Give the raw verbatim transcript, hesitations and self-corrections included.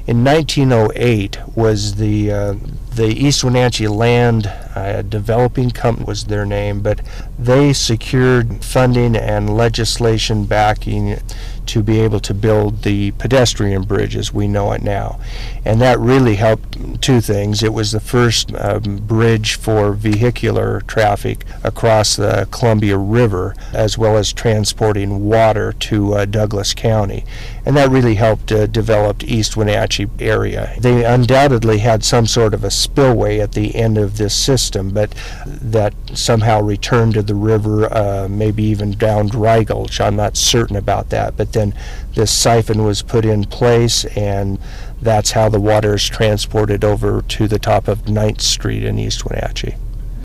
in nineteen oh eight was the uh, the East Wenatchee Land uh, Developing Company was their name, but they secured funding and legislation backing to be able to build the pedestrian bridge as we know it now. And that really helped two things. It was the first um, bridge for vehicular traffic across the Columbia River, as well as transporting water to uh, Douglas County. And that really helped uh, develop East Wenatchee area. They undoubtedly had some sort of a spillway at the end of this system, but that somehow returned to the river, uh, maybe even down Dry Gulch. I'm not certain about that, but then this siphon was put in place, and that's how the water is transported over to the top of ninth Street in East Wenatchee.